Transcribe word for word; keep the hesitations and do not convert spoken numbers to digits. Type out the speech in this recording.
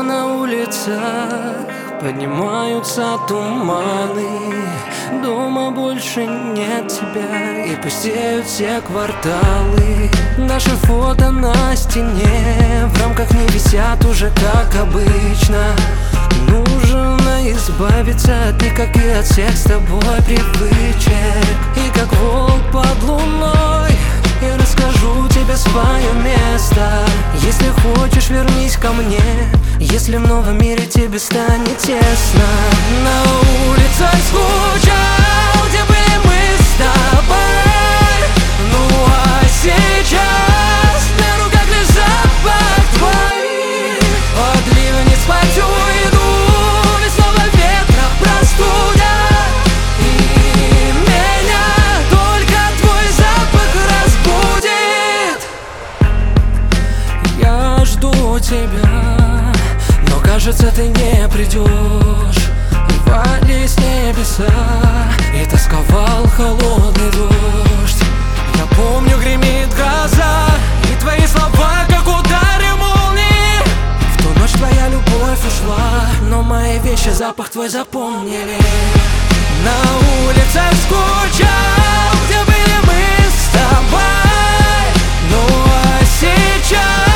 но на улицах поднимаются туманы. Дома больше нет тебя, и пустеют все кварталы. Наши фото на стене в рамках не висят уже, как обычно. Нужно избавиться от них, и от всех с тобой привычек. И как волк под луной я расскажу тебе свое место. Если хочешь, вернись ко мне, если в новом мире тебе станет тесно. На улицах скучал, где были мы с тобой. Ну а сейчас на руках лишь запах твой. От ливня спать уйду, ведь снова ветра простудят. И меня только твой запах разбудит. Я жду тебя, но кажется, ты не придешь. Рвались небеса и тосковал холодный дождь. Я помню, гремит гроза, и твои слова, как удары молнии. В ту ночь твоя любовь ушла, но мои вещи запах твой запомнили. На улицах скучал, где были мы с тобой. Ну а сейчас